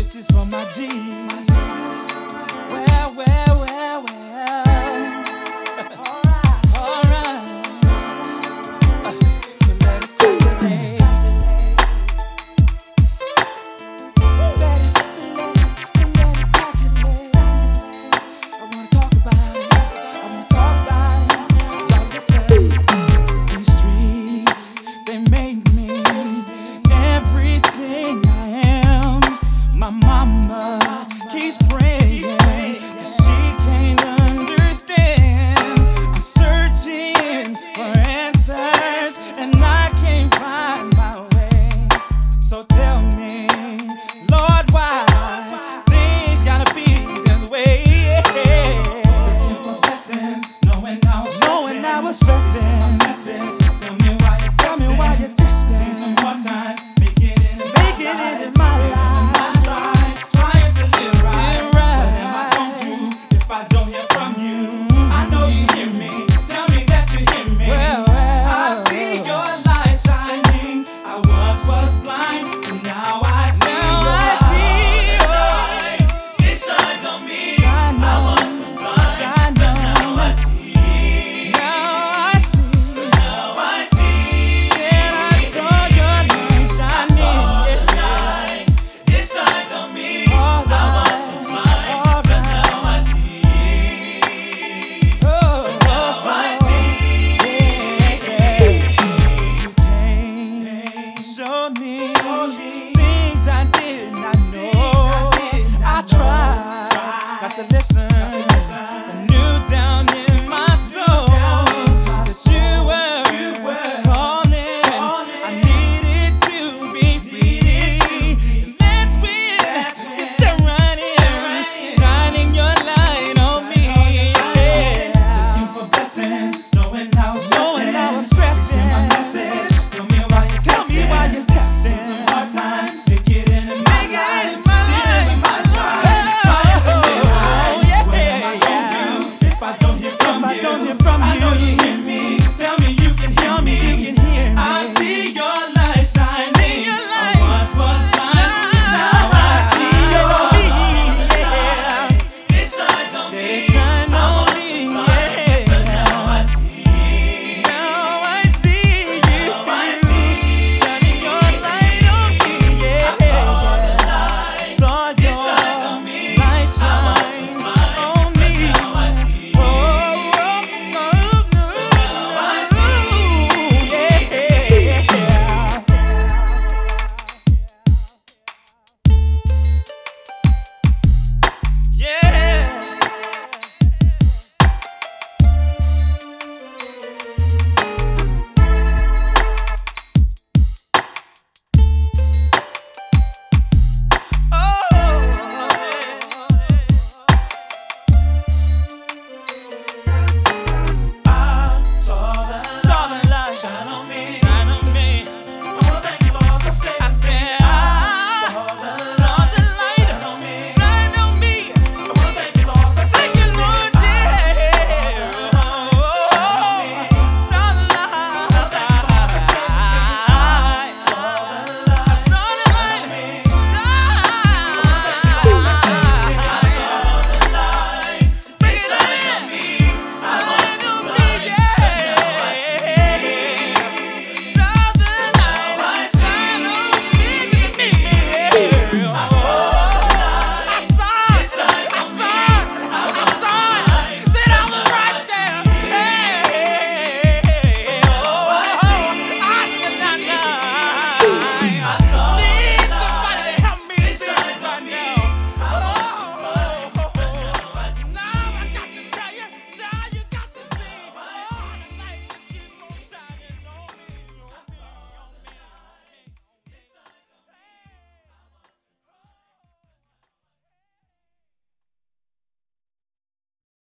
This is for my G. Well, well, well, well. Alright. So let it calculate. I wanna talk about it. I wanna talk about it. Like listen, these streets, they made me everything I am. My mama keeps praying, she can't understand. I'm searching for answers and I can't find my way. So tell me, Lord, why things gotta be this way? Looking for blessings, knowing I was stressing. Tell me why you're testing. See some more time, make it in my life. Showed me things I did not know. I tried not to listen.